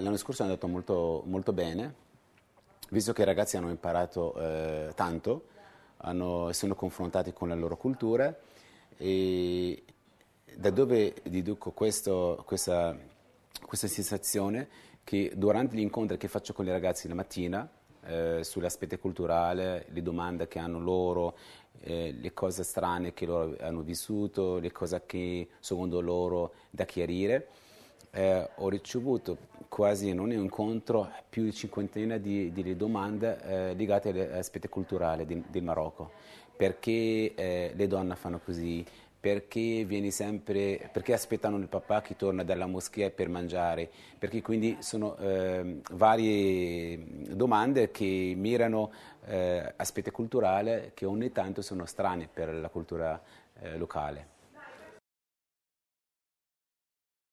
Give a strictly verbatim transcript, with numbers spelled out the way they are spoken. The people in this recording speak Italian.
l'anno scorso è andato molto, molto bene, visto che i ragazzi hanno imparato eh, tanto, hanno, sono confrontati con le loro culture e da dove deduco questo, questa, questa sensazione che durante gli incontri che faccio con i ragazzi la mattina, eh, sull'aspetto culturale, le domande che hanno loro, eh, le cose strane che loro hanno vissuto, le cose che secondo loro da chiarire, eh, ho ricevuto quasi in ogni incontro più di cinquantina di, di domande eh, legate agli aspetti culturali di, del Marocco. Perché eh, le donne fanno così? Perché vieni sempre, perché aspettano il papà che torna dalla moschea per mangiare? Perché quindi sono eh, varie domande che mirano eh, aspetti culturali che ogni tanto sono strani per la cultura eh, locale.